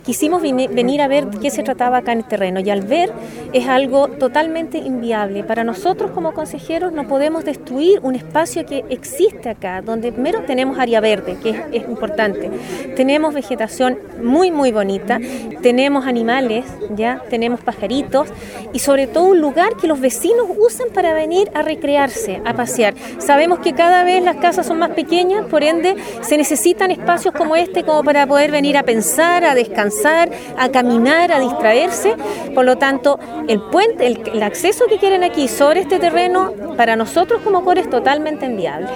Quisimos venir a ver qué se trataba acá en el terreno y al ver es algo totalmente inviable. Para nosotros como consejeros no podemos destruir un espacio que existe acá, donde primero tenemos área verde, que es importante. Tenemos vegetación muy bonita, tenemos animales, ya tenemos pajaritos y sobre todo un lugar que los vecinos usan para venir a recrearse, a pasear. Sabemos que cada vez las casas son más pequeñas, por ende se necesitan espacios como este como para poder venir a pensar, a descansar, a caminar, a distraerse. Por lo tanto, el puente, el acceso que quieren aquí sobre este terreno, para nosotros como CORE es totalmente inviable.